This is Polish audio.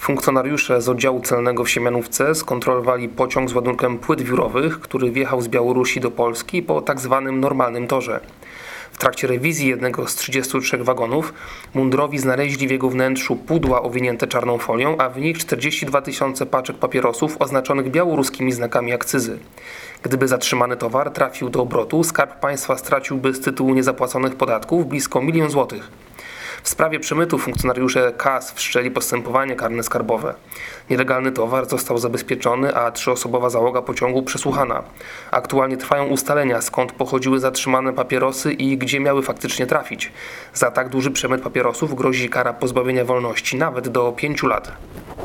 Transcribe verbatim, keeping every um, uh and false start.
Funkcjonariusze z oddziału celnego w Siemianówce skontrolowali pociąg z ładunkiem płyt wiórowych, który wjechał z Białorusi do Polski po tzw. normalnym torze. W trakcie rewizji jednego z trzydziestu trzech wagonów mundurowi znaleźli w jego wnętrzu pudła owinięte czarną folią, a w nich czterdzieści dwa tysiące paczek papierosów oznaczonych białoruskimi znakami akcyzy. Gdyby zatrzymany towar trafił do obrotu, Skarb Państwa straciłby z tytułu niezapłaconych podatków blisko milion złotych. W sprawie przemytu funkcjonariusze K A S wszczęli postępowanie karne skarbowe. Nielegalny towar został zabezpieczony, a trzyosobowa załoga pociągu przesłuchana. Aktualnie trwają ustalenia, skąd pochodziły zatrzymane papierosy i gdzie miały faktycznie trafić. Za tak duży przemyt papierosów grozi kara pozbawienia wolności nawet do pięciu lat.